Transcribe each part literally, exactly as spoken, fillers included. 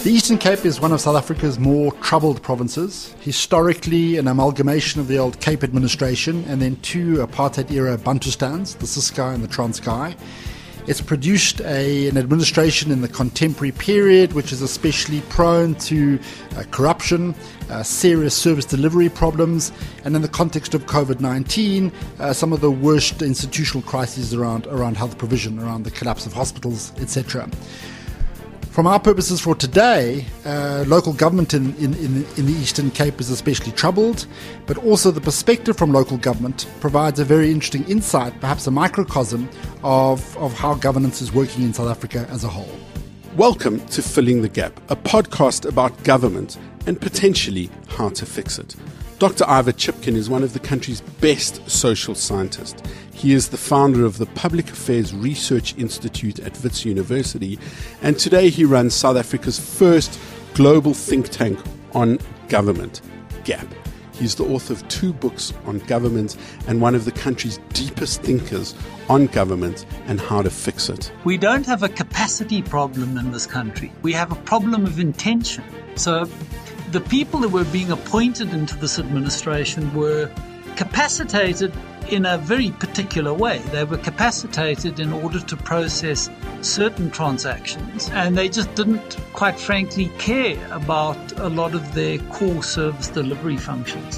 The Eastern Cape is one of South Africa's more troubled provinces, historically an amalgamation of the old Cape administration and then two apartheid-era Bantustans, the Ciskei and the Transkei. It's produced a, an administration in the contemporary period which is especially prone to uh, corruption, uh, serious service delivery problems, and in the context of COVID nineteen, uh, some of the worst institutional crises around, around health provision, around the collapse of hospitals, et cetera. From our purposes for today, uh, local government in, in, in, in the Eastern Cape is especially troubled, but also the perspective from local government provides a very interesting insight, perhaps a microcosm of, of how governance is working in South Africa as a whole. Welcome to Filling the Gap, a podcast about government and potentially how to fix it. Doctor Ivor Chipkin is one of the country's best social scientists. He is the founder of the Public Affairs Research Institute at Wits University, and today he runs South Africa's first global think tank on government, GAP. He's the author of two books on government and one of the country's deepest thinkers on government and how to fix it. We don't have a capacity problem in this country. We have a problem of intention. So the people that were being appointed into this administration were capacitated in a very particular way. They were capacitated in order to process certain transactions, and they just didn't, quite frankly, care about a lot of their core service delivery functions.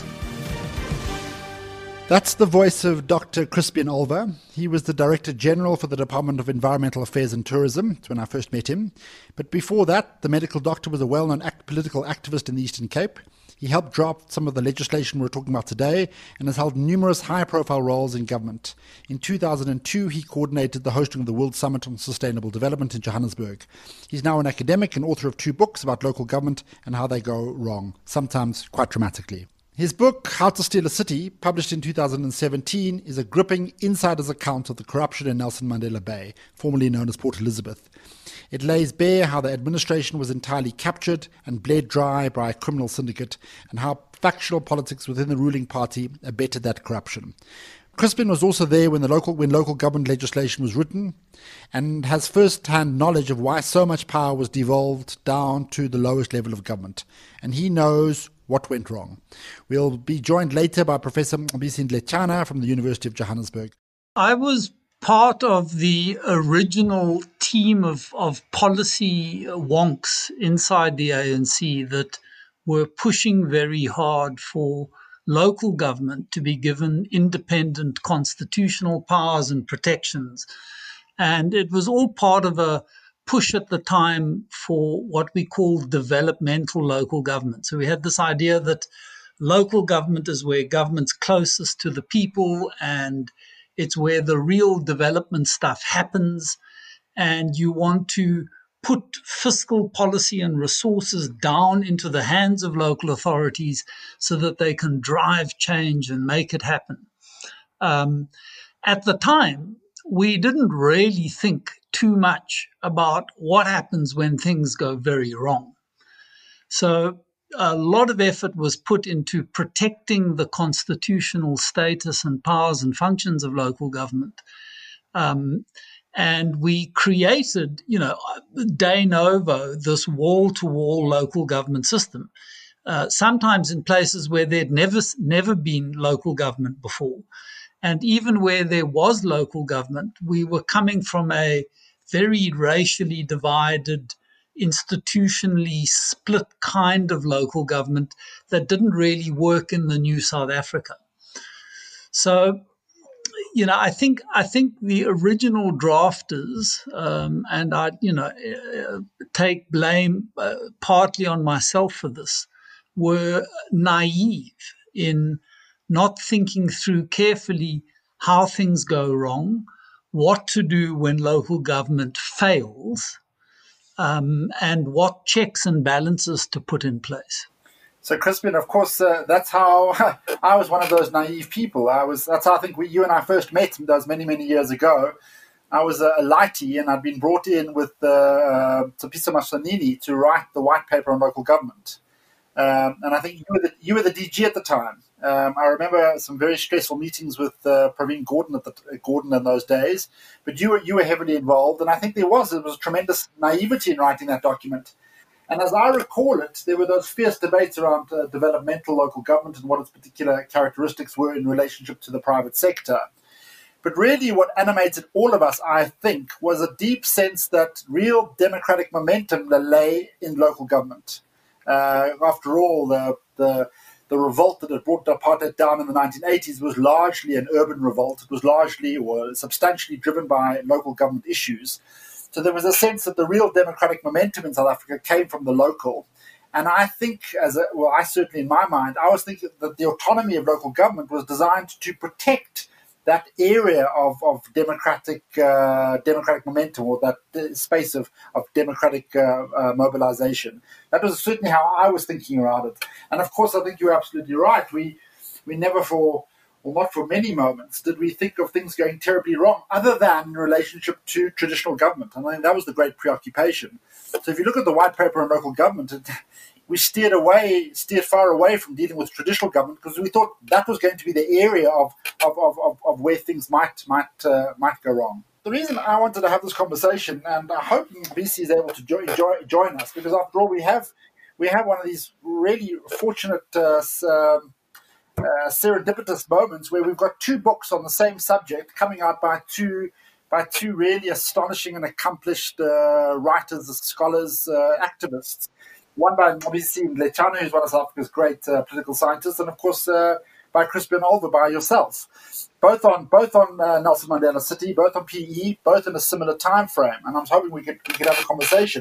That's the voice of Doctor Crispian Olva. He was the Director General for the Department of Environmental Affairs and Tourism. That's when I first met him. But before that, the medical doctor was a well-known act- political activist in the Eastern Cape. He helped draft some of the legislation we're talking about today and has held numerous high-profile roles in government. In two thousand two, he coordinated the hosting of the World Summit on Sustainable Development in Johannesburg. He's now an academic and author of two books about local government and how they go wrong, sometimes quite dramatically. His book, How to Steal a City, published in two thousand seventeen, is a gripping insider's account of the corruption in Nelson Mandela Bay, formerly known as Port Elizabeth. It lays bare how the administration was entirely captured and bled dry by a criminal syndicate and how factional politics within the ruling party abetted that corruption. Crispian was also there when the local when local government legislation was written and has first-hand knowledge of why so much power was devolved down to the lowest level of government. And he knows what went wrong. We'll be joined later by Professor Mbisi Ndletshana from the University of Johannesburg. I was part of the original team of, of policy wonks inside the A N C that were pushing very hard for local government to be given independent constitutional powers and protections. And it was all part of a push at the time for what we call developmental local government. So we had this idea that local government is where government's closest to the people and it's where the real development stuff happens, and you want to put fiscal policy and resources down into the hands of local authorities so that they can drive change and make it happen. Um, at the time, we didn't really think too much about what happens when things go very wrong. So a lot of effort was put into protecting the constitutional status and powers and functions of local government. Um, and we created, you know, de novo, this wall-to-wall local government system, uh, sometimes in places where there'd never, never been local government before. And even where there was local government, we were coming from a very racially divided, institutionally split kind of local government that didn't really work in the new South Africa. So, you know, I think I think the original drafters, um, and I, you know, uh, take blame uh, partly on myself for this, were naive in not thinking through carefully how things go wrong, what to do when local government fails, Um, and what checks and balances to put in place. So, Crispian, of course, uh, that's how I was one of those naive people. I was. That's how I think we, you and I first met those many, many years ago. I was a, a lighty, and I'd been brought in with uh, Tshepiso Maswanini to write the white paper on local government. Um, and I think you were the, you were the D G at the time. Um, I remember some very stressful meetings with uh, Praveen Gordhan at the uh, Gordhan in those days. But you were you were heavily involved, and I think there was there was tremendous naivety in writing that document. And as I recall it, there were those fierce debates around uh, developmental local government and what its particular characteristics were in relationship to the private sector. But really what animated all of us, I think, was a deep sense that real democratic momentum lay in local government. Uh, after all, the, the the revolt that had brought apartheid down in the nineteen eighties was largely an urban revolt. It was largely or substantially driven by local government issues. So there was a sense that the real democratic momentum in South Africa came from the local. And I think, as a, well, I certainly in my mind, I was thinking that the autonomy of local government was designed to protect that area of, of democratic uh, democratic momentum, or that space of, of democratic uh, uh, mobilization. That was certainly how I was thinking around it. And of course, I think you're absolutely right. We we never for, or not for many moments, did we think of things going terribly wrong, other than in relationship to traditional government. And I think that was the great preoccupation. So if you look at the white paper on local government, it, we steered away, steered far away from dealing with traditional government, because we thought that was going to be the area of of, of, of, of where things might might uh, might go wrong. The reason I wanted to have this conversation, and I hope B C is able to jo- jo- join us, because after all, we have we have one of these really fortunate uh, um, uh, serendipitous moments where we've got two books on the same subject coming out by two by two really astonishing and accomplished uh, writers, scholars, uh, activists. One by Mobisi Mlechana, who's one of South Africa's great uh, political scientists, and of course uh, by Crispian Olver, by yourself. Both on both on uh, Nelson Mandela City, both on P E, both in a similar time frame. And I'm hoping we could we could have a conversation.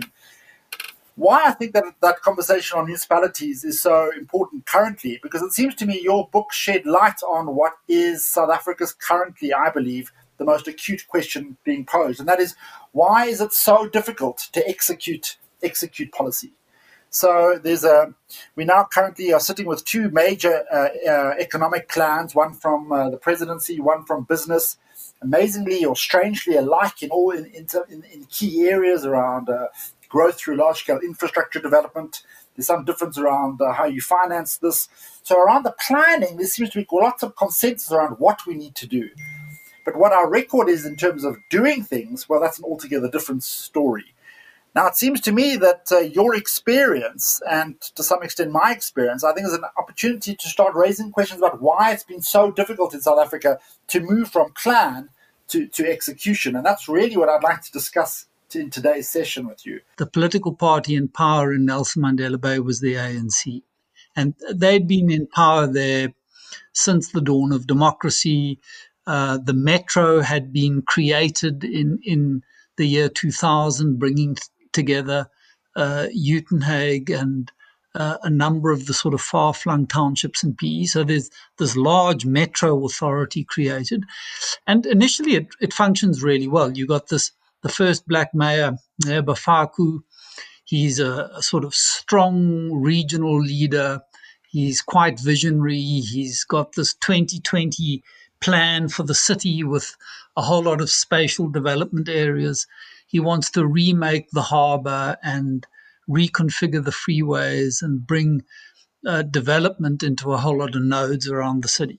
Why I think that that conversation on municipalities is so important currently, because it seems to me your book shed light on what is South Africa's currently, I believe, the most acute question being posed, and that is, why is it so difficult to execute execute policy? So there's a, we now currently are sitting with two major uh, uh, economic plans, one from uh, the presidency, one from business, amazingly or strangely alike in all in, in, in key areas around uh, growth through large-scale infrastructure development. There's some difference around uh, how you finance this. So around the planning, there seems to be lots of consensus around what we need to do. But what our record is in terms of doing things, well, that's an altogether different story. Now, it seems to me that uh, your experience, and to some extent my experience, I think is an opportunity to start raising questions about why it's been so difficult in South Africa to move from plan to, to execution. And that's really what I'd like to discuss in today's session with you. The political party in power in Nelson Mandela Bay was the A N C. And they'd been in power there since the dawn of democracy. Uh, the Metro had been created in, in the year two thousand, bringing t- together uh, Uitenhage and uh, a number of the sort of far-flung townships in P E. So there's this large metro authority created. And initially it, it functions really well. You got this, the first black mayor, Mayor Bafaku. He's a, a sort of strong regional leader. He's quite visionary. He's got this twenty twenty plan for the city with a whole lot of spatial development areas. He wants to remake the harbour and reconfigure the freeways and bring uh, development into a whole lot of nodes around the city.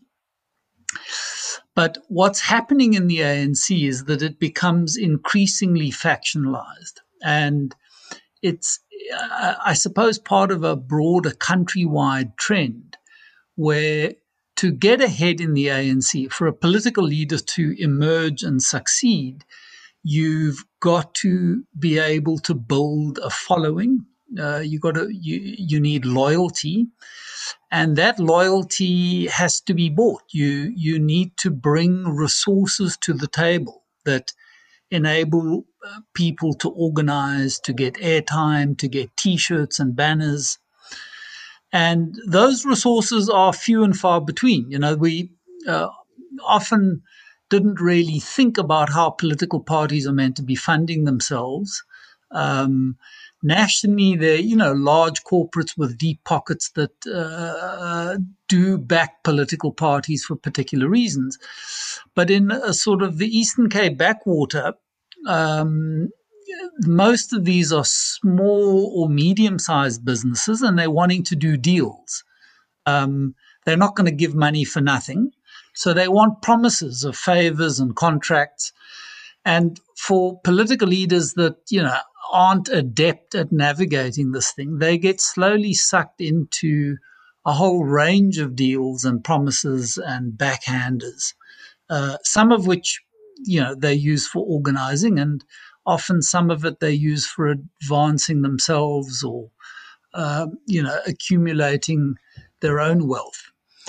But what's happening in the A N C is that it becomes increasingly factionalized. And it's, uh, I suppose, part of a broader countrywide trend where to get ahead in the A N C, for a political leader to emerge and succeed, you've got to be able to build a following. Uh, you got to you you need loyalty, and that loyalty has to be bought. You you need to bring resources to the table that enable uh, people to organize, to get airtime, to get T-shirts and banners. And those resources are few and far between. You know, we uh, often didn't really think about how political parties are meant to be funding themselves. Um, nationally, they're, you know, large corporates with deep pockets that uh, do back political parties for particular reasons. But in a sort of the Eastern Cape backwater, um, most of these are small or medium-sized businesses, and they're wanting to do deals. Um, they're not going to give money for nothing. So they want promises of favors and contracts. And for political leaders that, you know, aren't adept at navigating this thing, they get slowly sucked into a whole range of deals and promises and backhanders, uh, some of which, you know, they use for organizing, and often some of it they use for advancing themselves or, uh, you know, accumulating their own wealth.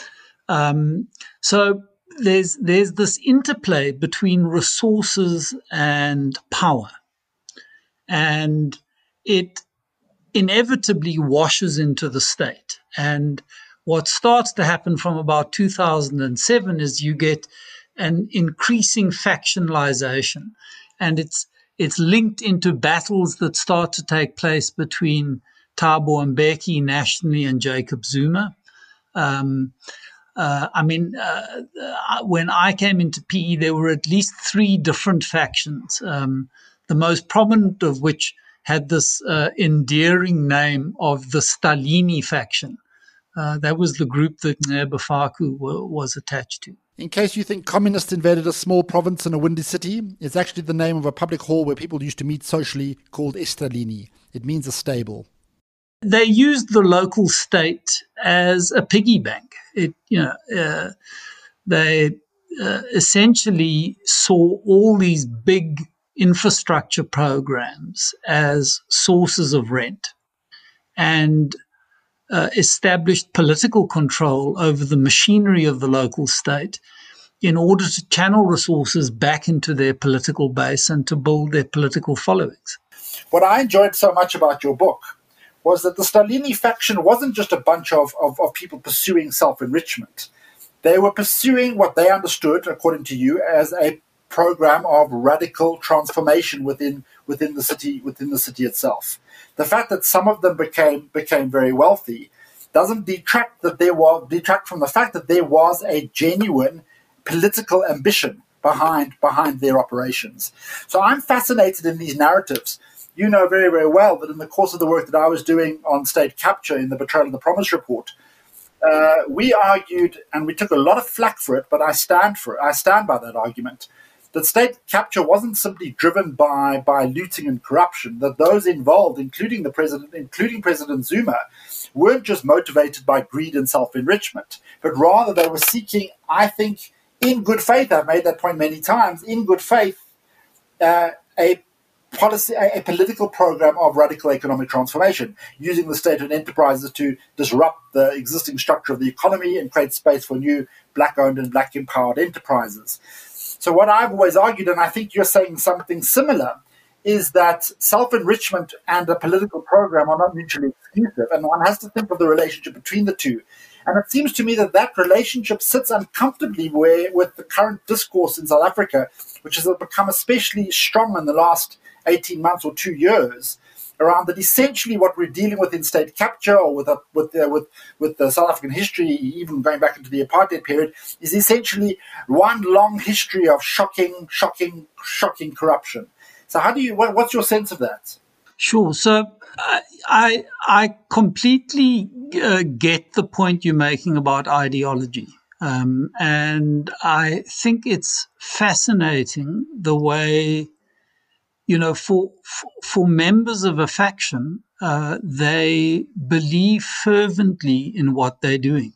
Um, so there's there's this interplay between resources and power, and it inevitably washes into the state. And what starts to happen from about two thousand seven is you get an increasing factionalization, and it's it's linked into battles that start to take place between Thabo Mbeki nationally and Jacob Zuma. Um, uh, I mean, uh, when I came into P E, there were at least three different factions, um, the most prominent of which had this uh, endearing name of the Stalini faction. Uh, that was the group that Nqebe was attached to. In case you think communists invaded a small province in a windy city, it's actually the name of a public hall where people used to meet socially called Estalini. It means a stable. They used the local state as a piggy bank. It, you know, uh, they uh, essentially saw all these big infrastructure programs as sources of rent, and uh, established political control over the machinery of the local state in order to channel resources back into their political base and to build their political followings. What I enjoyed so much about your book was that the Stalini faction wasn't just a bunch of, of, of people pursuing self-enrichment. They were pursuing what they understood, according to you, as a program of radical transformation within within the city within the city itself. The fact that some of them became became very wealthy doesn't detract that there was detract from the fact that there was a genuine political ambition behind behind their operations. So I'm fascinated in these narratives. You know very, very well that in the course of the work that I was doing on state capture in the Betrayal of the Promise report, uh, we argued, and we took a lot of flack for it, but I stand for it. I stand by that argument, that state capture wasn't simply driven by, by looting and corruption, that those involved, including the president, including President Zuma, weren't just motivated by greed and self-enrichment, but rather they were seeking, I think, in good faith, I've made that point many times, in good faith, uh, a policy, a, a political program of radical economic transformation, using the state and enterprises to disrupt the existing structure of the economy and create space for new black-owned and black-empowered enterprises. So what I've always argued, and I think you're saying something similar, is that self-enrichment and a political program are not mutually exclusive, and one has to think of the relationship between the two. And it seems to me that that relationship sits uncomfortably where, with the current discourse in South Africa, which has become especially strong in the last eighteen months or two years, around that essentially what we're dealing with in state capture or with a, with the, with with the South African history, even going back into the apartheid period, is essentially one long history of shocking, shocking, shocking corruption. So, how do you? What, what's your sense of that? Sure. So, uh, I I completely uh, get the point you're making about ideology, um, and I think it's fascinating the way, you know, for for, for members of a faction, uh, they believe fervently in what they're doing.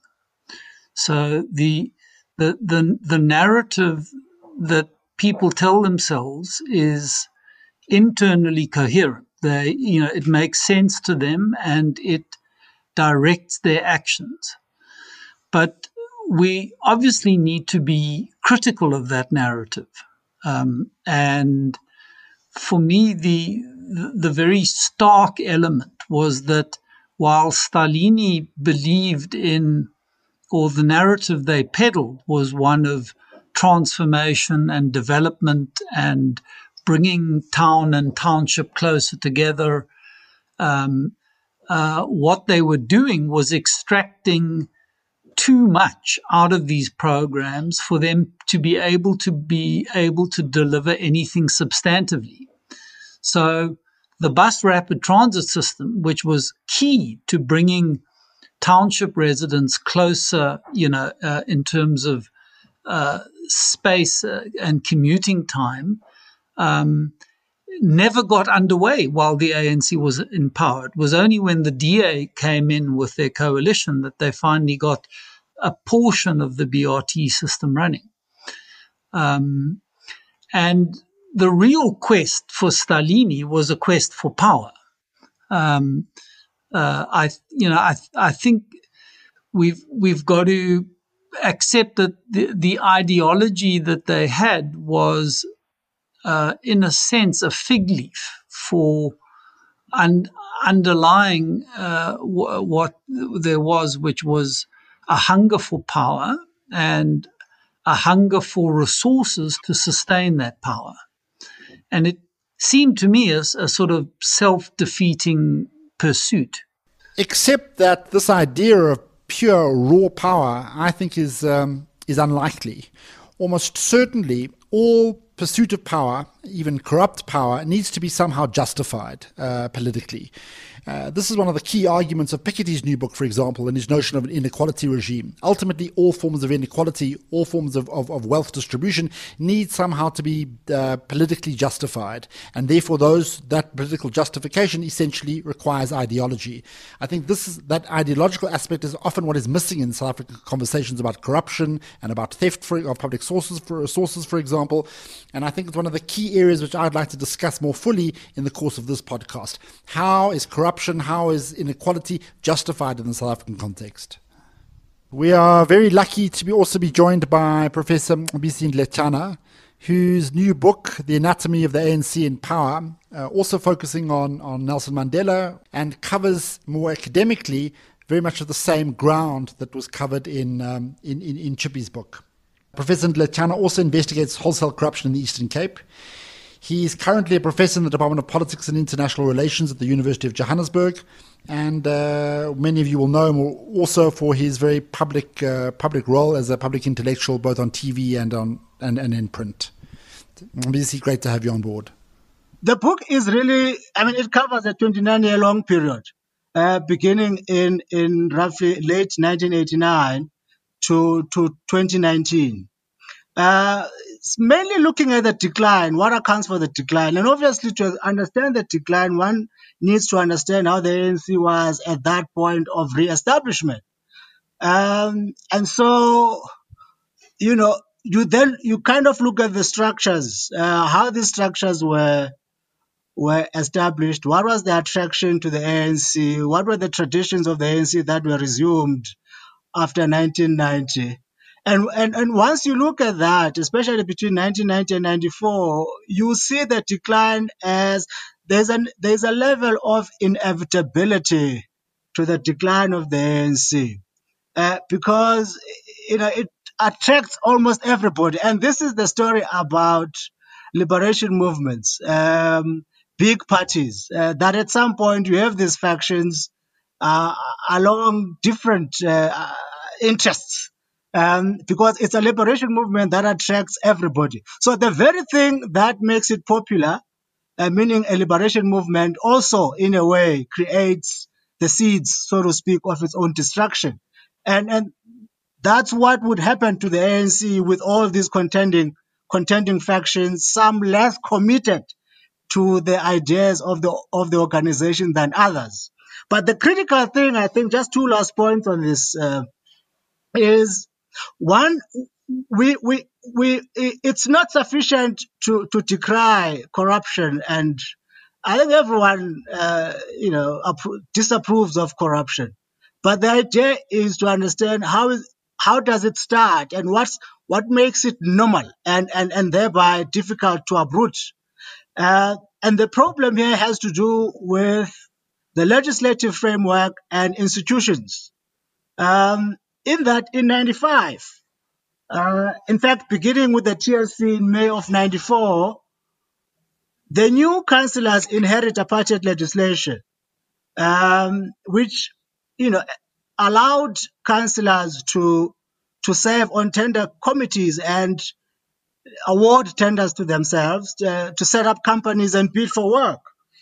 So the the the the narrative that people tell themselves is internally coherent. They, you know, it makes sense to them and it directs their actions. But we obviously need to be critical of that narrative. Um, and for me, the the very stark element was that while Stalini believed in, or the narrative they peddled was one of transformation and development and bringing town and township closer together, um, uh, what they were doing was extracting too much out of these programs for them to be able to be able to deliver anything substantively. So the bus rapid transit system, which was key to bringing township residents closer, you know, uh, in terms of uh, space uh, and commuting time, um, never got underway while the A N C was in power. It was only when the D A came in with their coalition that they finally got a portion of the B R T system running. Um, and the real quest for Stalini was a quest for power. Um, uh, I, you know, I, I think we've we've got to accept that the, the ideology that they had was, uh, in a sense, a fig leaf for un- underlying uh, w- what there was, which was a hunger for power and a hunger for resources to sustain that power. And it seemed to me as a sort of self-defeating pursuit. Except that this idea of pure raw power, I think, is um, is unlikely. Almost certainly, all pursuit of power, even corrupt power, needs to be somehow justified uh, politically. Uh, this is one of the key arguments of Piketty's new book, for example, and his notion of an inequality regime. Ultimately, all forms of inequality, all forms of, of, of wealth distribution need somehow to be uh, politically justified. And therefore, those that political justification essentially requires ideology. I think this is, that ideological aspect is often what is missing in South African conversations about corruption and about theft for, of public sources, for, sources, for example. And I think it's one of the key areas which I'd like to discuss more fully in the course of this podcast. How is corruption How is inequality justified in the South African context? We are very lucky to be also be joined by Professor Mbisi Ndletjana, whose new book, The Anatomy of the A N C in Power, uh, also focusing on, on Nelson Mandela, and covers more academically very much of the same ground that was covered in, um, in, in, in Chippy's book. Professor Ndletjana also investigates wholesale corruption in the Eastern Cape. He is currently a professor in the Department of Politics and International Relations at the University of Johannesburg, and uh, many of you will know him also for his very public uh, public role as a public intellectual, both on T V and on and, and in print. It's great to have you on board. The book is really, I mean, it covers a twenty-nine year long period, uh, beginning in, in roughly late nineteen eighty-nine to, to twenty nineteen. Uh, it's mainly looking at the decline, what accounts for the decline. And obviously, to understand the decline, one needs to understand how the A N C was at that point of re-establishment. Um, and so, you know, you then, you kind of look at the structures, uh, how these structures were were established, what was the attraction to the A N C, what were the traditions of the A N C that were resumed after nineteen ninety. And, and and once you look at that, especially between nineteen ninety and ninety-four, you see the decline as there's an there's a level of inevitability to the decline of the A N C, uh, because you know it attracts almost everybody. And this is the story about liberation movements, um, big parties, uh, that at some point you have these factions uh, along different uh, interests. Um, because it's a liberation movement that attracts everybody. So the very thing that makes it popular, uh, meaning a liberation movement, also in a way creates the seeds, so to speak, of its own destruction. And and that's what would happen to the A N C with all these contending contending factions, some less committed to the ideas of the of the organization than others. But the critical thing, I think, just two last points on this, uh, is one, we, we, we, it's not sufficient to, to decry corruption. And I think everyone, uh, you know, appro- disapproves of corruption. But the idea is to understand how is, how does it start and what's, what makes it normal and, and, and thereby difficult to uproot. Uh, and the problem here has to do with the legislative framework and institutions. Um, in that, in ninety-five, Uh, in fact, beginning with the T L C in May of ninety-four, the new councillors inherit apartheid legislation, um, which, you know, allowed councillors to to serve on tender committees and award tenders to themselves, to, to set up companies and bid for work.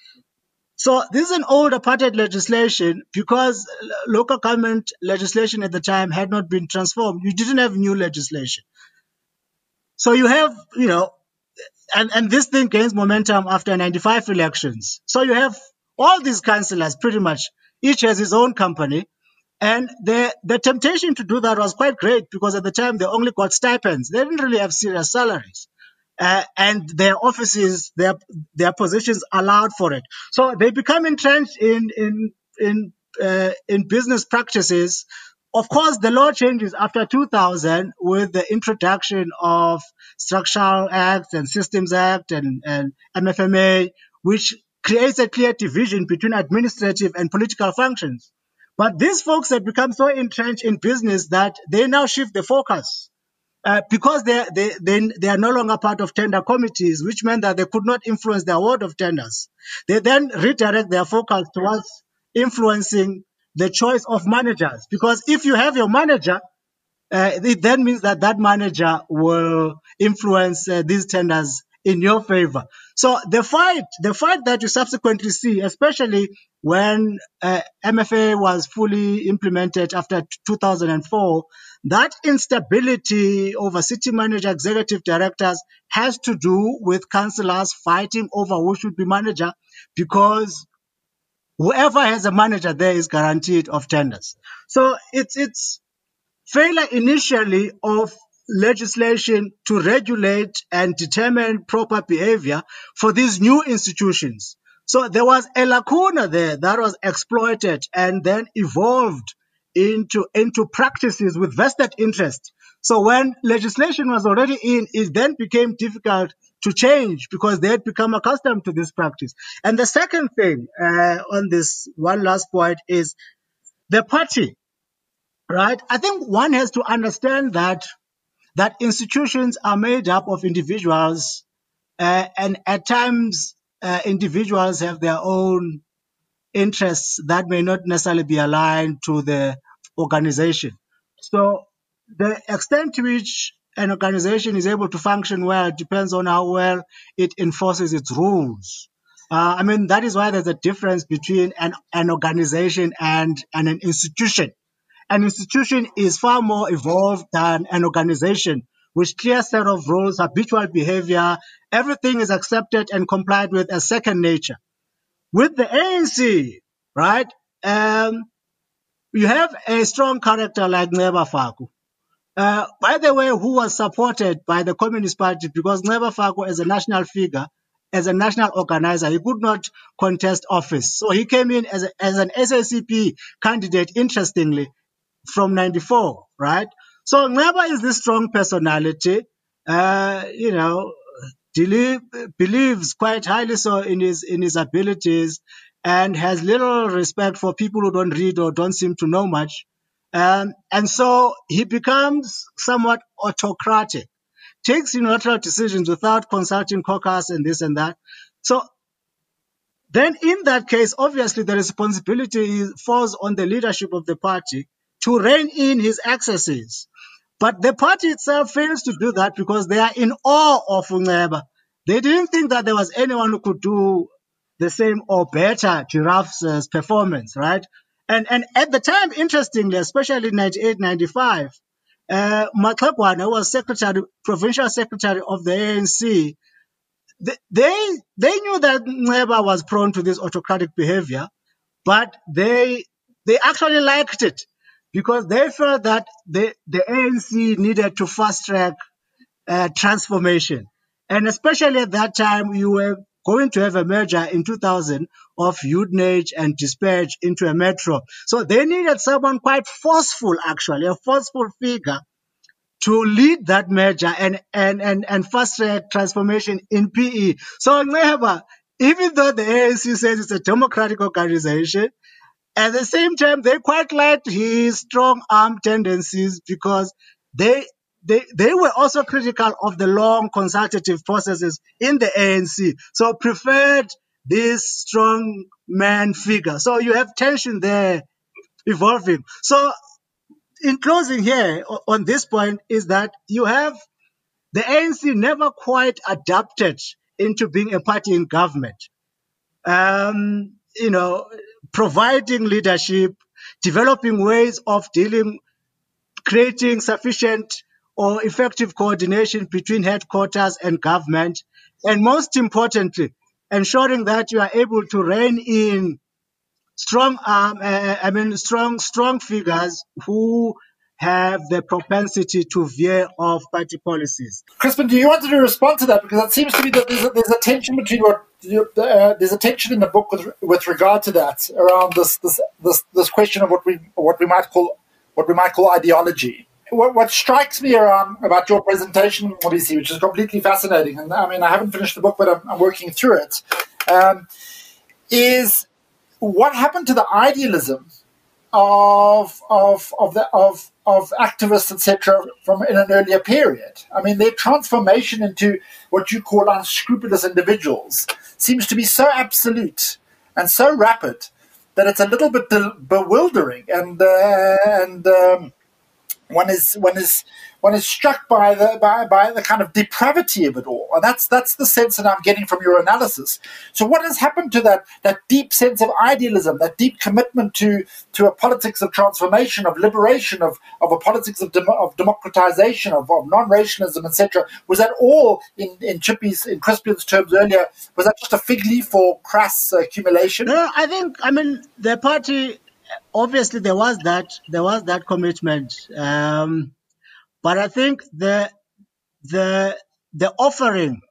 So this is an old apartheid legislation because local government legislation at the time had not been transformed. You didn't have new legislation. So you have, you know, and, and this thing gains momentum after ninety-five elections. So you have all these councillors pretty much, each has his own company. And the, the temptation to do that was quite great because at the time they only got stipends. They didn't really have serious salaries. Uh, and their offices, their their positions allowed for it. So they become entrenched in in in uh, in business practices. Of course, the law changes after two thousand with the introduction of Structural Act and Systems Act and, and M F M A, which creates a clear division between administrative and political functions. But these folks have become so entrenched in business that they now shift the focus. Uh, because they, they, they, they are no longer part of tender committees, which meant that they could not influence the award of tenders. They then redirect their focus towards influencing the choice of managers. Because if you have your manager, uh, it then means that that manager will influence uh, these tenders in your favor. So the fight, the fight that you subsequently see, especially when uh, M F A was fully implemented after two thousand four, that instability over city manager, executive directors has to do with councillors fighting over who should be manager, because whoever has a manager there is guaranteed of tenders. So it's it's failure initially of legislation to regulate and determine proper behavior for these new institutions. So there was a lacuna there that was exploited and then evolved into, into practices with vested interest. So when legislation was already in, it then became difficult to change because they had become accustomed to this practice. And the second thing uh, on this one last point is the party. Right? I think one has to understand that that institutions are made up of individuals, uh, and at times uh, individuals have their own interests that may not necessarily be aligned to the organization. So the extent to which an organization is able to function well depends on how well it enforces its rules. Uh, I mean, that is why there's a difference between an, an organization and, and an institution. An institution is far more evolved than an organization, with clear set of rules, habitual behavior. Everything is accepted and complied with as second nature. With the A N C, right, um, you have a strong character like Nceba Faku. Uh, by the way, who was supported by the Communist Party, because Nceba Faku, as a national figure, as a national organizer, he could not contest office. So he came in as, a, as an S A C P candidate, interestingly, from ninety-four, right? So Nceba is this strong personality, uh, you know, believe, believes quite highly so in his in his abilities, and has little respect for people who don't read or don't seem to know much. Um, and so he becomes somewhat autocratic, takes unilateral decisions without consulting caucus and this and that. So then in that case, obviously the responsibility falls on the leadership of the party to rein in his excesses. But the party itself fails to do that because they are in awe of Nceba. They didn't think that there was anyone who could do the same or better Giraffe's uh, performance, right? And and at the time, interestingly, especially in ninety-eight, ninety-five, uh, Maxegwana, who was secretary, provincial secretary of the A N C, they, they, they knew that Nceba was prone to this autocratic behavior, but they they actually liked it because they felt that the, the A N C needed to fast-track uh, transformation. And especially at that time, you were going to have a merger in two thousand of Udenage and Dispatch into a metro. So they needed someone quite forceful, actually, a forceful figure to lead that merger and, and, and, and fast-track transformation in P E. So Nceba, even though the A N C says it's a democratic organization, at the same time, they quite liked his strong arm tendencies because they they they were also critical of the long consultative processes in the A N C. So preferred this strong man figure. So you have tension there evolving. So in closing here on this point is that you have the A N C never quite adapted into being a party in government. Um, you know, providing leadership, developing ways of dealing, creating sufficient or effective coordination between headquarters and government, and most importantly, ensuring that you are able to rein in strong arm, uh, I mean, strong, strong figures who have the propensity to veer off party policies. Crispin, do you want to respond to that? Because it seems to me that there's a, there's a tension between what uh, there's a tension in the book with with regard to that around this this this, this question of what we what we might call what we might call ideology. What, what strikes me around about your presentation, obviously, which is completely fascinating, and I mean I haven't finished the book, but I'm, I'm working through it, um, is what happened to the idealism of of of the of of activists, et cetera, from in an earlier period. I mean, their transformation into what you call unscrupulous individuals seems to be so absolute and so rapid that it's a little bit bewildering, and uh, and um, one is one is one is struck by the by, by the kind of depravity of it all, and that's that's the sense that I'm getting from your analysis. So, what has happened to that that deep sense of idealism, that deep commitment to to a politics of transformation, of liberation, of of a politics of dem- of democratization, of, of non-racialism, et cetera? Was that all in in Chippy's, in Crispin's terms earlier? Was that just a fig leaf for crass accumulation? No, I think I mean the party. Obviously, there was that there was that commitment. Um, But I think the the the offering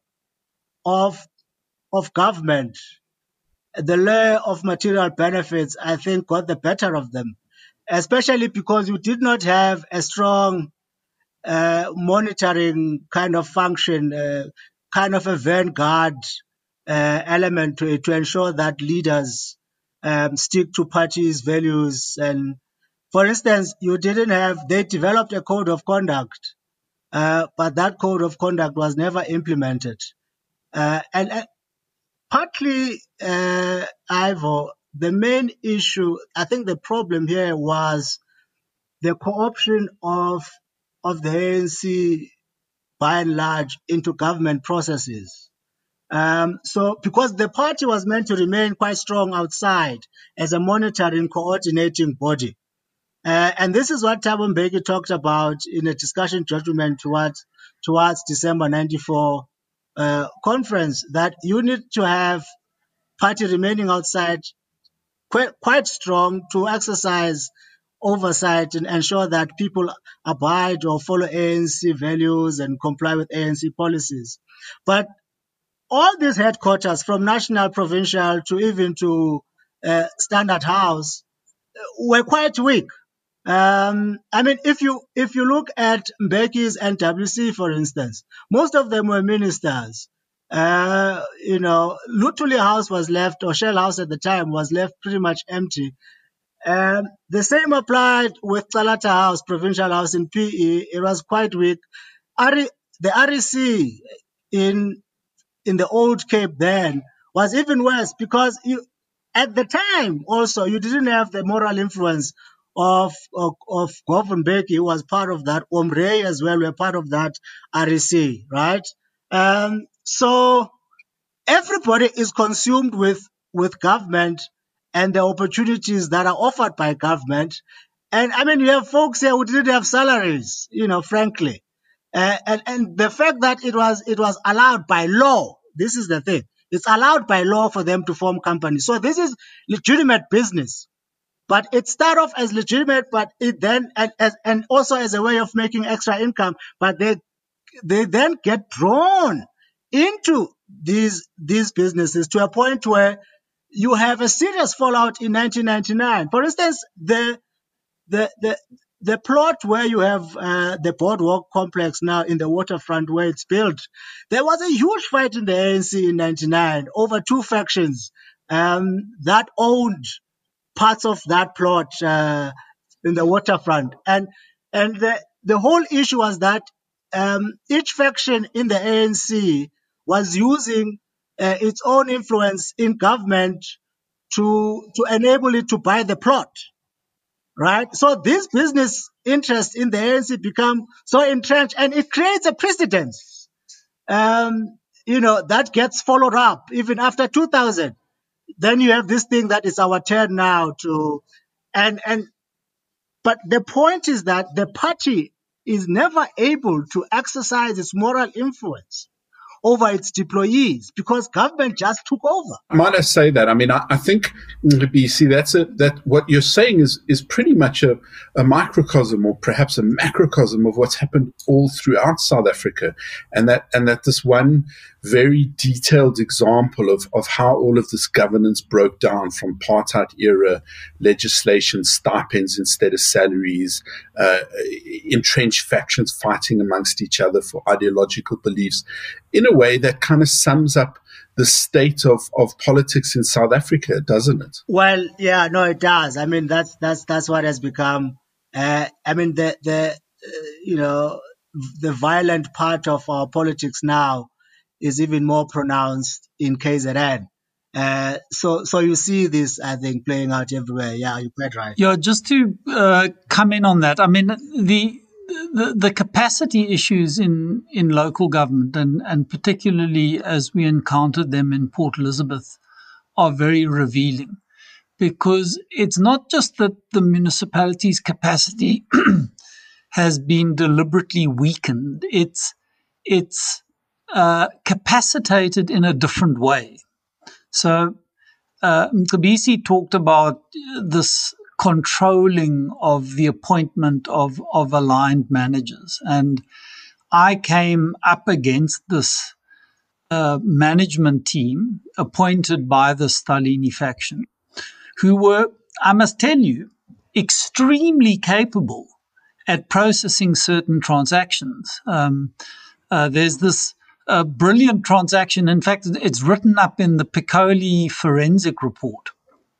of of government, the layer of material benefits, I think got the better of them, especially because you did not have a strong uh, monitoring kind of function, uh, kind of a vanguard uh, element to it to ensure that leaders um, stick to parties' values. And for instance, you didn't have, they developed a code of conduct. Uh, but that code of conduct was never implemented. Uh, and, and partly, uh, Ivo, the main issue, I think the problem here was the co-option of, of the A N C, by and large, into government processes. Um, so, because the party was meant to remain quite strong outside as a monitoring, coordinating body. Uh, and this is what Thabo Mbeki talked about in a discussion document towards towards December ninety-four uh, conference, that you need to have party remaining outside quite, quite strong to exercise oversight and ensure that people abide or follow A N C values and comply with A N C policies. But all these headquarters, from national, provincial, to even to uh, Standard House, were quite weak. Um, I mean, if you if you look at Mbeki's N W C, for instance, most of them were ministers. Uh, you know, Lutuli House was left, or Shell House at the time was left pretty much empty. Um, the same applied with Tsalata House, Provincial House in P E. It was quite weak. Ari, the R E C in in the Old Cape then was even worse, because you, at the time also you didn't have the moral influence of of, of Govan Mbeki, who was part of that. Omrey as well were part of that R E C, right? Um, so everybody is consumed with with government and the opportunities that are offered by government. And I mean, you have folks here who didn't have salaries, you know, frankly. Uh, and, and the fact that it was it was allowed by law, this is the thing. It's allowed by law for them to form companies. So this is legitimate business. But it started off as legitimate, but it then, and, and, and also as a way of making extra income, but they they then get drawn into these these businesses to a point where you have a serious fallout in nineteen ninety-nine. For instance, the the the the plot where you have uh, the boardwalk complex now in the waterfront where it's built, there was a huge fight in the A N C in ninety-nine over two factions um, that owned parts of that plot uh, in the waterfront, and and the the whole issue was that um, each faction in the A N C was using uh, its own influence in government to to enable it to buy the plot, right? So this business interest in the A N C become so entrenched, and it creates a precedence, um, you know, that gets followed up even after two thousand. Then you have this thing that is our turn now to, and and, but the point is that the party is never able to exercise its moral influence over its deployees because government just took over. Might I say that? I mean, I, I think, B C, that's a, that what you're saying is is pretty much a, a microcosm or perhaps a macrocosm of what's happened all throughout South Africa, and that and that this one very detailed example of, of how all of this governance broke down from apartheid era legislation, stipends instead of salaries, uh, entrenched factions fighting amongst each other for ideological beliefs, in a way that kind of sums up the state of, of politics in South Africa, doesn't it? Well, yeah, no, it does. I mean, that's that's that's what has become. Uh, I mean, the the uh, you know the violent part of our politics now is even more pronounced in K Z N. Uh, so so you see this, I think, playing out everywhere. Yeah, you're quite right. Yeah, just to uh, come in on that, I mean, the the, the capacity issues in, in local government, and, and particularly as we encountered them in Port Elizabeth, are very revealing, because it's not just that the municipality's capacity has been deliberately weakened, it's it's uh, capacitated in a different way. So uh, Mcebisi talked about this controlling of the appointment of, of aligned managers. And I came up against this uh, management team appointed by the Stalini faction, who were, I must tell you, extremely capable at processing certain transactions. Um, uh, there's this uh, brilliant transaction. In fact, it's written up in the Piccoli forensic report,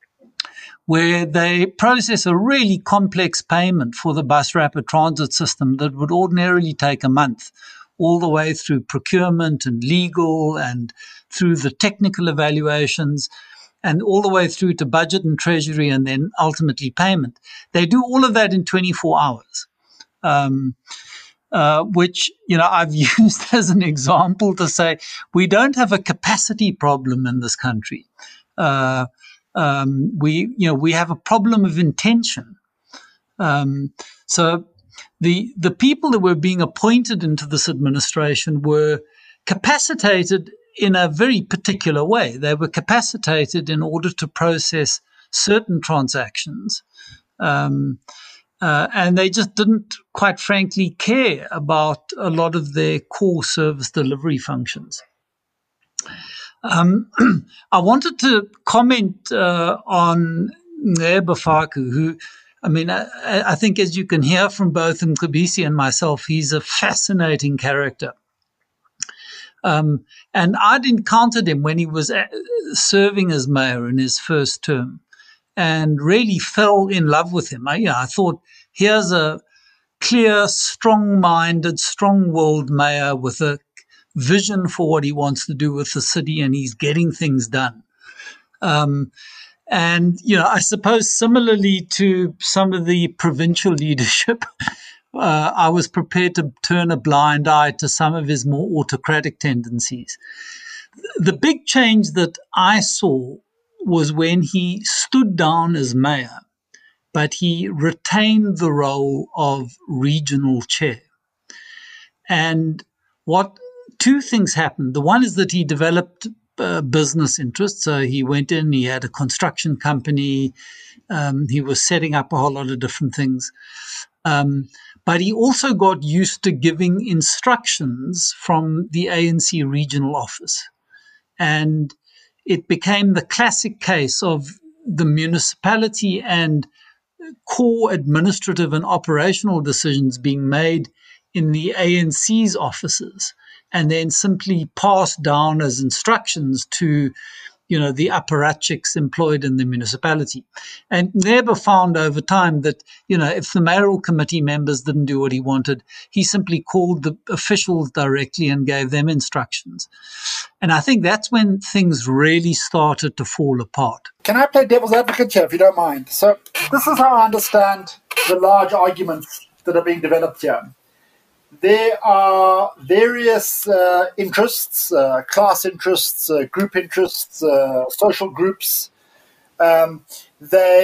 where they process a really complex payment for the bus rapid transit system that would ordinarily take a month, all the way through procurement and legal and through the technical evaluations and all the way through to budget and treasury and then ultimately payment. They do all of that in twenty-four hours, um, uh, which, you know, I've used as an example to say we don't have a capacity problem in this country. Uh, Um, we, you know, we have a problem of intention. Um, so the the people that were being appointed into this administration were capacitated in a very particular way. They were capacitated in order to process certain transactions, um, uh, and they just didn't, quite frankly, care about a lot of their core service delivery functions. Um, I wanted to comment uh, on Ngcebo Faku, who, I mean, I, I think as you can hear from both Mcebisi and myself, he's a fascinating character. Um, and I'd encountered him when he was serving as mayor in his first term and really fell in love with him. I, you know, I thought, here's a clear, strong-minded, strong-willed mayor with a vision for what he wants to do with the city, and he's getting things done. Um, and, you know, I suppose similarly to some of the provincial leadership, uh, I was prepared to turn a blind eye to some of his more autocratic tendencies. The big change that I saw was when he stood down as mayor, but he retained the role of regional chair. And what two things happened. The one is that he developed uh, business interests. So he went in, he had a construction company, um, he was setting up a whole lot of different things. Um, but he also got used to giving instructions from the A N C regional office. And it became the classic case of the municipality and core administrative and operational decisions being made in the A N C's offices, and then simply passed down as instructions to, you know, the apparatchiks employed in the municipality. And Ngcebo found over time that, you know, if the mayoral committee members didn't do what he wanted, he simply called the officials directly and gave them instructions. And I think that's when things really started to fall apart. Can I play devil's advocate here, if you don't mind? So this is how I understand the large arguments that are being developed here. There are various uh, interests, uh, class interests, uh, group interests, uh, social groups. Um, they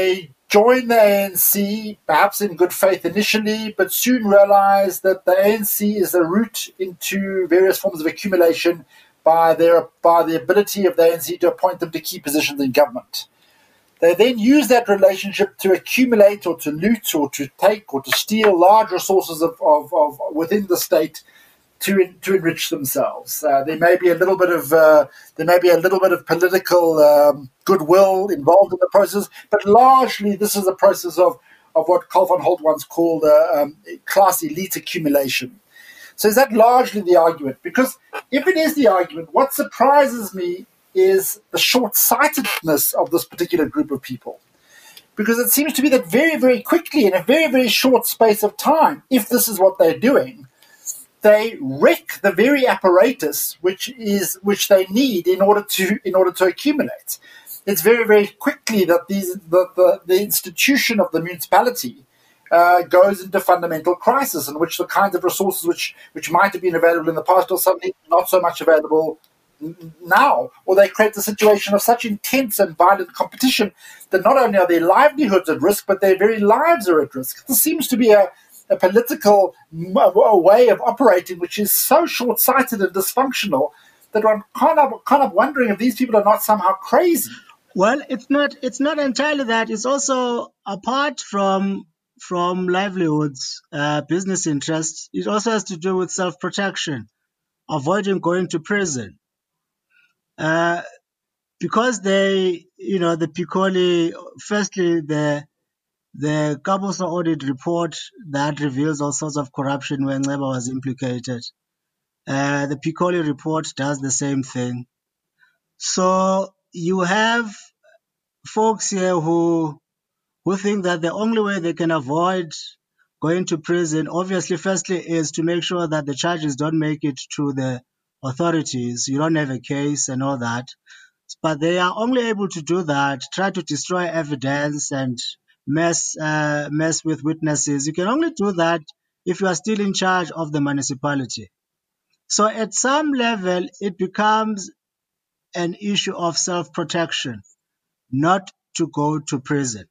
joined the A N C, perhaps in good faith initially, but soon realized that the A N C is a route into various forms of accumulation by their by the ability of the A N C to appoint them to key positions in government. They then use that relationship to accumulate or to loot or to take or to steal large resources of, of, of within the state to to enrich themselves. Uh, there may be a little bit of uh, there may be a little bit of political um, goodwill involved in the process, but largely this is a process of of what Carl von Holt once called uh, um, class elite accumulation. So is that largely the argument? Because if it is the argument, what surprises me is the short-sightedness of this particular group of people. Because it seems to be that very, very quickly, in a very, very short space of time, if this is what they're doing, they wreck the very apparatus which is which they need in order to in order to accumulate. It's very, very quickly that these the, the, the institution of the municipality uh, goes into fundamental crisis, in which the kinds of resources which, which might have been available in the past are suddenly not so much available now, or they create a situation of such intense and violent competition that not only are their livelihoods at risk, but their very lives are at risk. This seems to be a, a political a way of operating which is so short-sighted and dysfunctional that I'm kind of kind of wondering if these people are not somehow crazy. Well, it's not. It's not entirely that. It's also apart from from livelihoods, uh, business interests. It also has to do with self-protection, avoiding going to prison. Uh, because they, you know, the Piccoli, firstly, the the Kabuso audit report that reveals all sorts of corruption when Nceba was implicated. Uh, the Piccoli report does the same thing. So you have folks here who who think that the only way they can avoid going to prison, obviously, firstly, is to make sure that the charges don't make it to the authorities. You don't have a case and all that. But they are only able to do that, try to destroy evidence and mess uh, mess with witnesses. You can only do that if you are still in charge of the municipality. So at some level, it becomes an issue of self-protection, not to go to prison.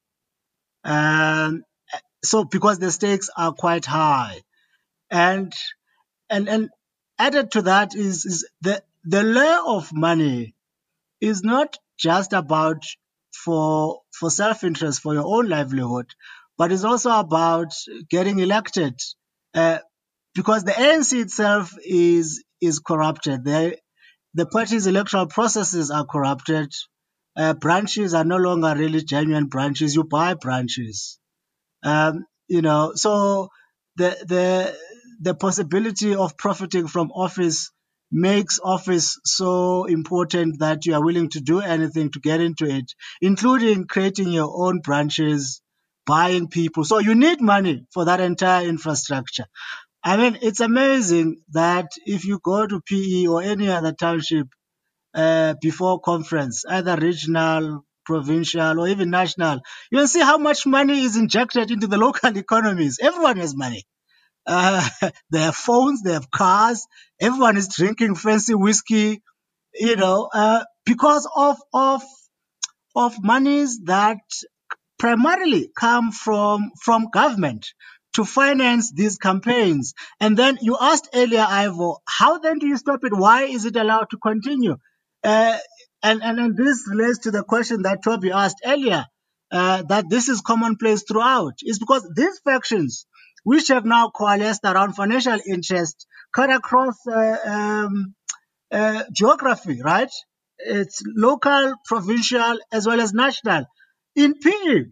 Um, so because the stakes are quite high. And and and added to that is, is the, the lure of money is not just about for for self-interest, for your own livelihood, but it's also about getting elected. Uh, because the A N C itself is is corrupted. The, the party's electoral processes are corrupted. Uh, branches are no longer really genuine branches. You buy branches. Um, you know, so the the the possibility of profiting from office makes office so important that you are willing to do anything to get into it, including creating your own branches, buying people. So you need money for that entire infrastructure. I mean, it's amazing that if you go to P E or any other township uh, before conference, either regional, provincial, or even national, you will see how much money is injected into the local economies. Everyone has money. Uh, they have phones, they have cars, everyone is drinking fancy whiskey, you know, uh, because of, of, of monies that primarily come from, from government to finance these campaigns. And then you asked earlier, Ivo, how then do you stop it? Why is it allowed to continue? Uh, and, and, and this relates to the question that Toby asked earlier, uh, that this is commonplace throughout. It's because these factions, which have now coalesced around financial interest, cut across uh, um, uh, geography, right? It's local, provincial, as well as national. In P E,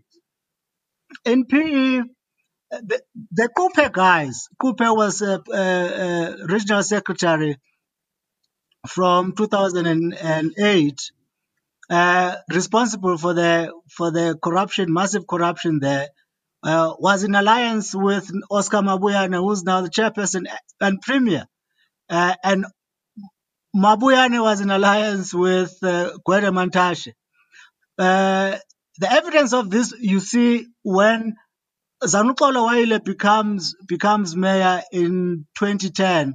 in P E, the, the Cooper guys, Cooper was a, a, a regional secretary from two thousand eight, uh, responsible for the for the corruption, massive corruption there. Uh, was in alliance with Oscar Mabuyane, who's now the chairperson and premier. Uh, and Mabuyane was in alliance with uh, Gwede Mantashe. Uh, the evidence of this you see when Zanuxolo Waile becomes becomes mayor in twenty ten.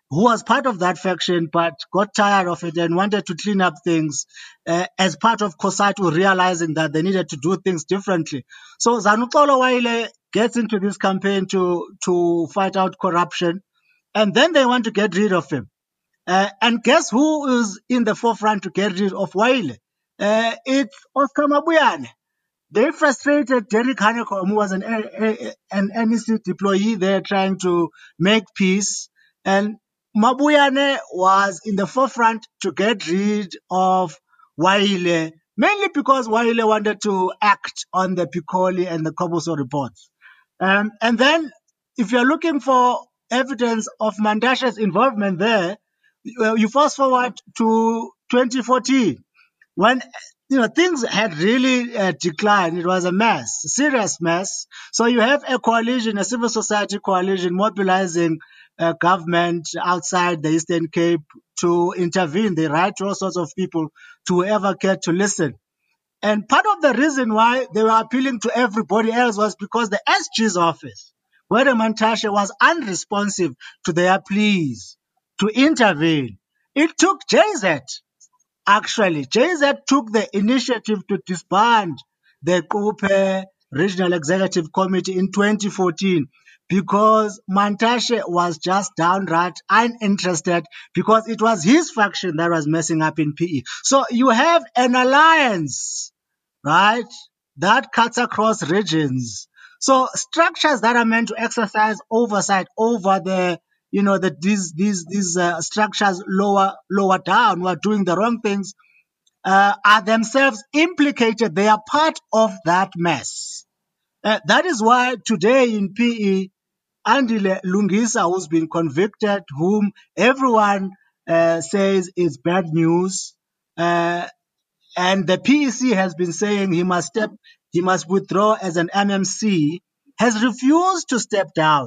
who was part of that faction but got tired of it and wanted to clean up things uh, as part of COSATU realizing that they needed to do things differently. So Zanuxolo Waile gets into this campaign to, to fight out corruption, and then they want to get rid of him. Uh, and guess who is in the forefront to get rid of Waile? Uh, it's Oscar Mabuyane. They frustrated Derek Hanekom, who was an, a, an N E C deployee there trying to make peace. And Mabuyane was in the forefront to get rid of Waile, mainly because Waile wanted to act on the Pikoli and the Koboso reports. Um, and then, if you're looking for evidence of Mantashe's involvement there, you fast forward to twenty fourteen, when you know things had really uh, declined. It was a mess, a serious mess. So you have a coalition, a civil society coalition, mobilizing uh, government outside the Eastern Cape to intervene. They write to all sorts of people, to whoever cared to listen. And part of the reason why they were appealing to everybody else was because the S G's office, where Mantashe was unresponsive to their pleas to intervene. It took J Z, actually. J Z took the initiative to disband the Kupe Regional Executive Committee in twenty fourteen because Mantashe was just downright uninterested because it was his faction that was messing up in P E. So you have an alliance, right, that cuts across regions. So structures that are meant to exercise oversight over the, you know, the, these these these uh, structures lower lower down who are doing the wrong things uh, are themselves implicated. They are part of that mess. Uh, that is why today in P E, Andile Lungisa, who's been convicted, whom everyone uh, says is bad news, uh, and the P E C has been saying he must step, he must withdraw as an M M C, has refused to step down.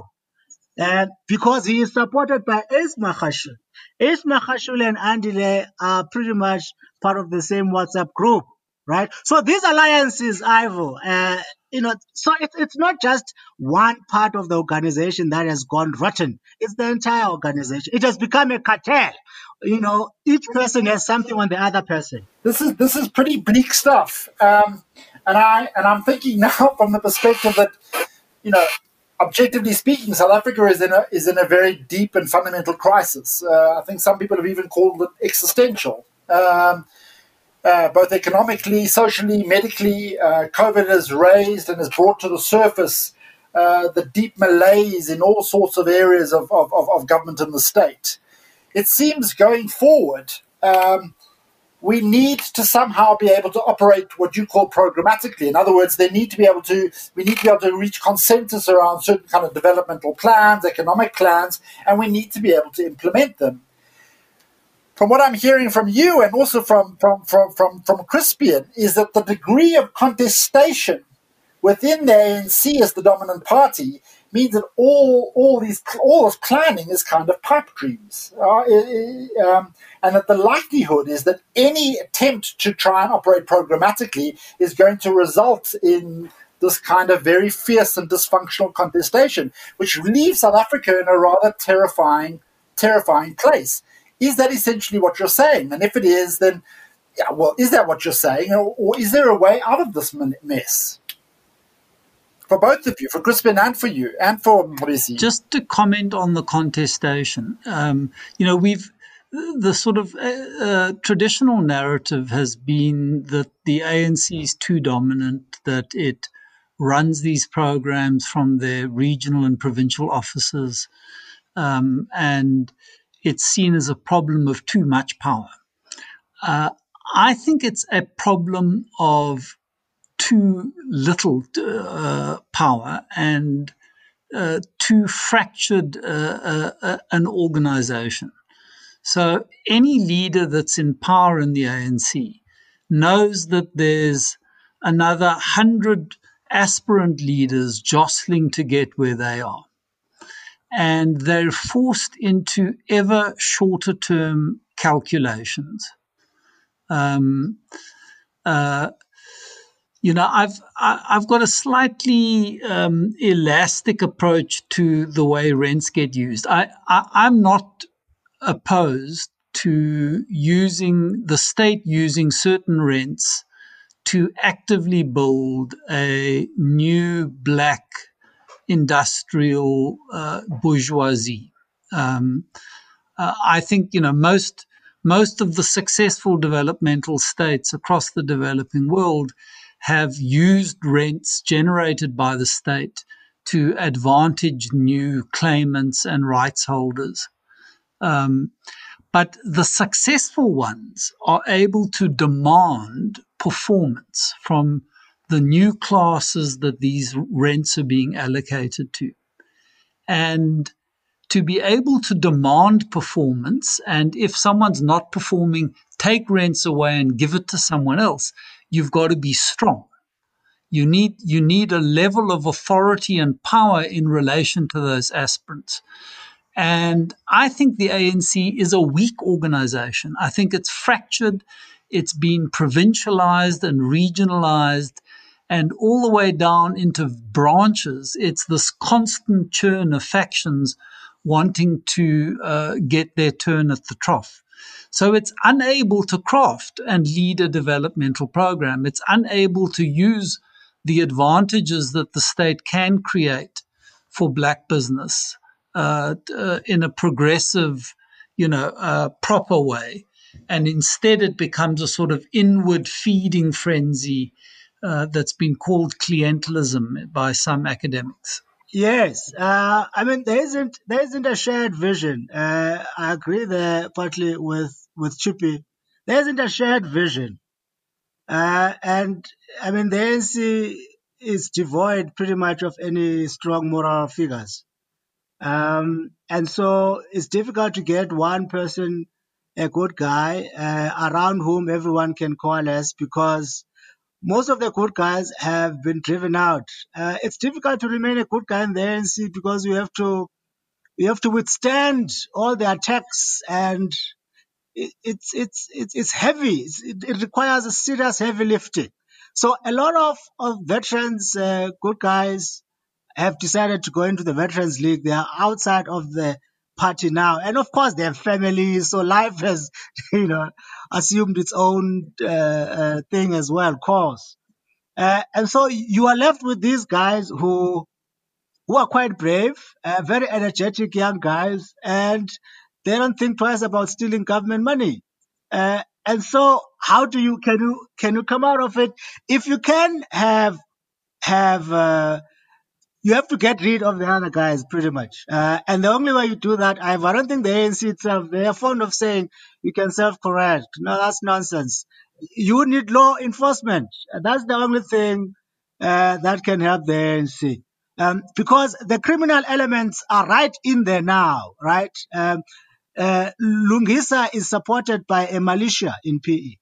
Uh, because he is supported by Ace Makhashul. Ace Makhashul and Andile are pretty much part of the same WhatsApp group, right? So these alliances, Ivo, uh, you know, so it's it's not just one part of the organization that has gone rotten. It's the entire organization. It has become a cartel. You know, each person has something on the other person. This is this is pretty bleak stuff, um, and I and I'm thinking now from the perspective that, you know, objectively speaking, South Africa is in a is in a very deep and fundamental crisis. Uh, I think some people have even called it existential, um, uh, both economically, socially, medically. Uh, COVID has raised and has brought to the surface uh, the deep malaise in all sorts of areas of, of, of, of government and the state. It seems going forward, um, we need to somehow be able to operate what you call programmatically. In other words, they need to be able to, we need to be able to reach consensus around certain kind of developmental plans, economic plans, and we need to be able to implement them. From what I'm hearing from you and also from, from, from, from, from Crispian is that the degree of contestation within the A N C as the dominant party means that all all these all this planning is kind of pipe dreams, uh, um, and that the likelihood is that any attempt to try and operate programmatically is going to result in this kind of very fierce and dysfunctional contestation, which leaves South Africa in a rather terrifying, terrifying place. Is that essentially what you're saying? And if it is, then, yeah, well, is that what you're saying, or, or is there a way out of this mess? For both of you, for Crispian and for you, and for Mrisi. Just to comment on the contestation, um, you know, we've the sort of uh, uh, traditional narrative has been that the A N C is too dominant, that it runs these programs from their regional and provincial offices, um, and it's seen as a problem of too much power. Uh, I think it's a problem of too little uh, power and uh, too fractured uh, uh, an organization. So any leader that's in power in the A N C knows that there's another hundred aspirant leaders jostling to get where they are. And they're forced into ever shorter term calculations. Um, uh, You know, I've I've got a slightly um, elastic approach to the way rents get used. I, I I'm not opposed to using the state using certain rents to actively build a new black industrial uh, bourgeoisie. Um, uh, I think, you know, most most of the successful developmental states across the developing world have used rents generated by the state to advantage new claimants and rights holders. Um, but the successful ones are able to demand performance from the new classes that these rents are being allocated to. And to be able to demand performance, and if someone's not performing, take rents away and give it to someone else, you've got to be strong. You need, you need a level of authority and power in relation to those aspirants. And I think the A N C is a weak organization. I think it's fractured. It's been provincialized and regionalized, and all the way down into branches. It's this constant churn of factions wanting to uh, get their turn at the trough. So it's unable to craft and lead a developmental program. It's unable to use the advantages that the state can create for black business uh, uh, in a progressive, you know, uh, proper way. And instead it becomes a sort of inward feeding frenzy uh, that's been called clientelism by some academics. Yes, uh, I mean there isn't there isn't a shared vision. Uh, I agree there partly with with Chippy. There isn't a shared vision, uh, and I mean the A N C is devoid pretty much of any strong moral figures, um, and so it's difficult to get one person, a good guy, uh, around whom everyone can coalesce, because most of the good guys have been driven out. Uh, it's difficult to remain a good guy in the A N C because you have to you have to withstand all the attacks, and it, it's it's it's it's heavy. It's, it, it requires a serious heavy lifting. So a lot of of veterans, uh, good guys, have decided to go into the Veterans League. They are outside of the party now, and of course they have families, so life has, you know, assumed its own uh, uh, thing as well, course. Uh, and so you are left with these guys who who are quite brave, uh, very energetic young guys, and they don't think twice about stealing government money. Uh, and so how do you can you can you come out of it? If you can have have uh, you have to get rid of the other guys, pretty much. Uh, and the only way you do that, I don't think the A N C itself, they are fond of saying you can self-correct. No, that's nonsense. You need law enforcement. That's the only thing uh, that can help the A N C. Um, because the criminal elements are right in there now, right? Um, uh, Lungisa is supported by a militia in P E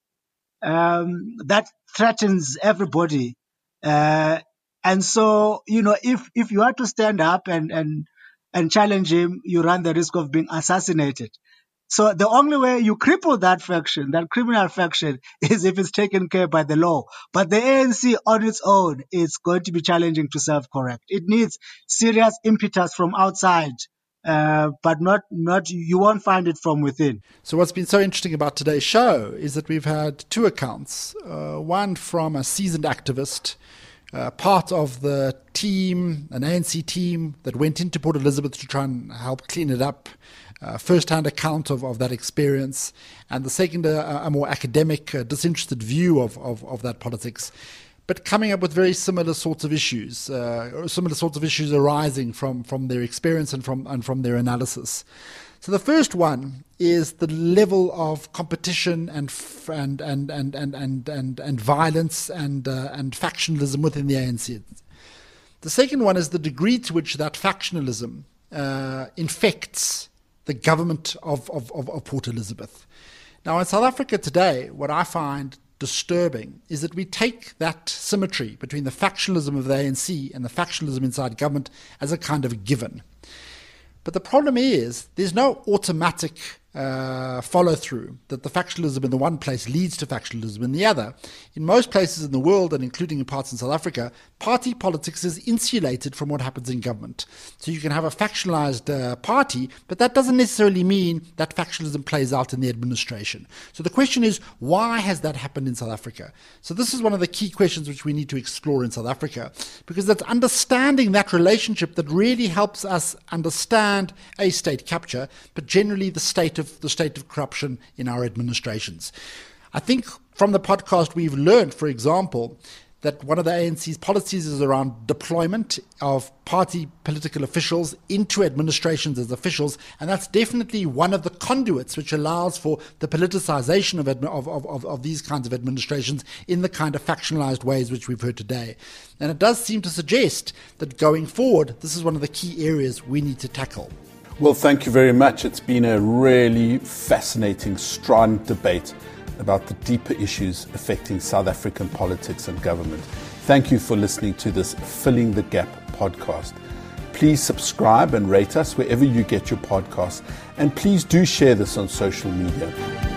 um, that threatens everybody. Uh, And so, you know, if, if you are to stand up and, and, and challenge him, you run the risk of being assassinated. So the only way you cripple that faction, that criminal faction, is if it's taken care by the law. But the A N C on its own is going to be challenging to self-correct. It needs serious impetus from outside, uh, but not, not, you won't find it from within. So what's been so interesting about today's show is that we've had two accounts, uh, one from a seasoned activist, Uh, part of the team, an A N C team that went into Port Elizabeth to try and help clean it up, uh, first-hand account of, of that experience, and the second, uh, a more academic, uh, disinterested view of, of, of that politics, but coming up with very similar sorts of issues, uh, similar sorts of issues arising from, from their experience and from, and from their analysis. So the first one is the level of competition and and and and and and and, and violence and uh, and factionalism within the A N C. The second one is the degree to which that factionalism uh, infects the government of, of, of, of Port Elizabeth. Now, in South Africa today, what I find disturbing is that we take that symmetry between the factionalism of the A N C and the factionalism inside government as a kind of given. But the problem is there's no automatic uh, follow through, that the factionalism in the one place leads to factionalism in the other. In most places in the world, and including in parts in South Africa, party politics is insulated from what happens in government. So you can have a factionalized uh, party, but that doesn't necessarily mean that factionalism plays out in the administration. So the question is, why has that happened in South Africa? So this is one of the key questions which we need to explore in South Africa, because it's understanding that relationship that really helps us understand a state capture, but generally the state of the state of corruption in our administrations. I think from the podcast we've learned, for example, that one of the A N C's policies is around deployment of party political officials into administrations as officials, and that's definitely one of the conduits which allows for the politicization of, of, of, of these kinds of administrations in the kind of factionalized ways which we've heard today. And it does seem to suggest that going forward, this is one of the key areas we need to tackle. Well, thank you very much. It's been a really fascinating, strident debate about the deeper issues affecting South African politics and government. Thank you for listening to this Filling the Gap podcast. Please subscribe and rate us wherever you get your podcasts, and please do share this on social media.